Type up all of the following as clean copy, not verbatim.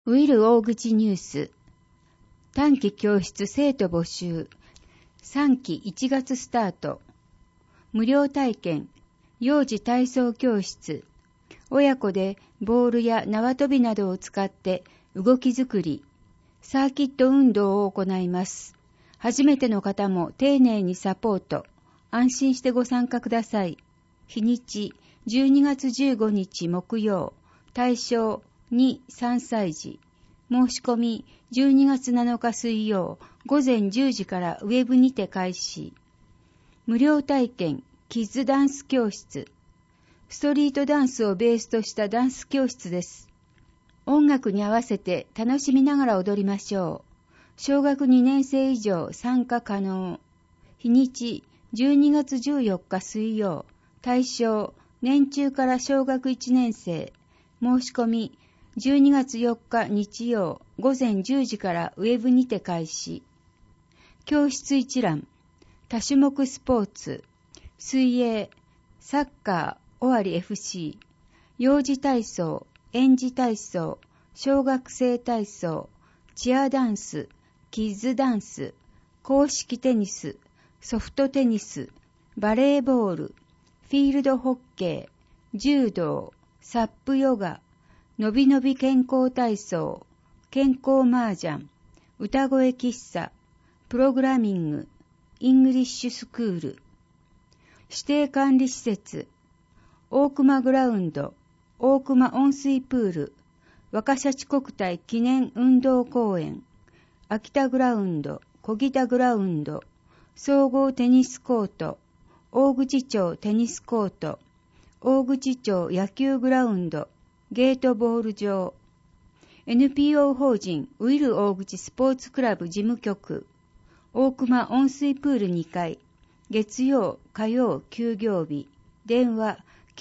ウィル大口ニュース。短期教室生徒募集。3期1月スタート。無料体験。幼児体操教室。親子でボールや縄跳びなどを使って動き作り、サーキット運動を行います。初めての方も丁寧にサポート。安心してご参加ください。日にち12月15日木曜。対象2、3歳児。申し込み12月7日水曜午前10時からウェブにて開始。無料体験キッズダンス教室。ストリートダンスをベースとしたダンス教室です。音楽に合わせて楽しみながら踊りましょう。小学2年生以上参加可能。日にち12月14日水曜。対象年中から小学1年生。申し込み12月4日日曜午前10時からウェブにて開始。教室一覧。多種目スポーツ。水泳、サッカー、尾張 FC。幼児体操、園児体操、小学生体操、チアダンス、キッズダンス、公式テニス、ソフトテニス、バレーボール、フィールドホッケー、柔道、サップヨガ、のびのび健康体操、健康麻雀、歌声喫茶、プログラミング、イングリッシュスクール。指定管理施設、大熊グラウンド、大熊温水プール、若シャチ国体記念運動公園、秋田グラウンド、小北グラウンド、総合テニスコート、大口町テニスコート、大口町野球グラウンド、ゲートボール場、NPO 法人ウィル大口スポーツクラブ事務局、大熊温水プール2階、月曜、火曜休業日、電話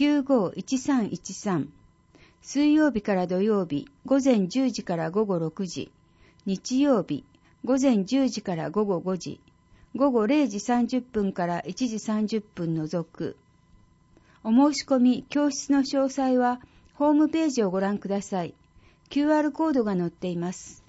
951313、水曜日から土曜日、午前10時から午後6時、日曜日、午前10時から午後5時、午後0時30分から1時30分除く。お申し込み、教室の詳細は、ホームページをご覧ください。QR コードが載っています。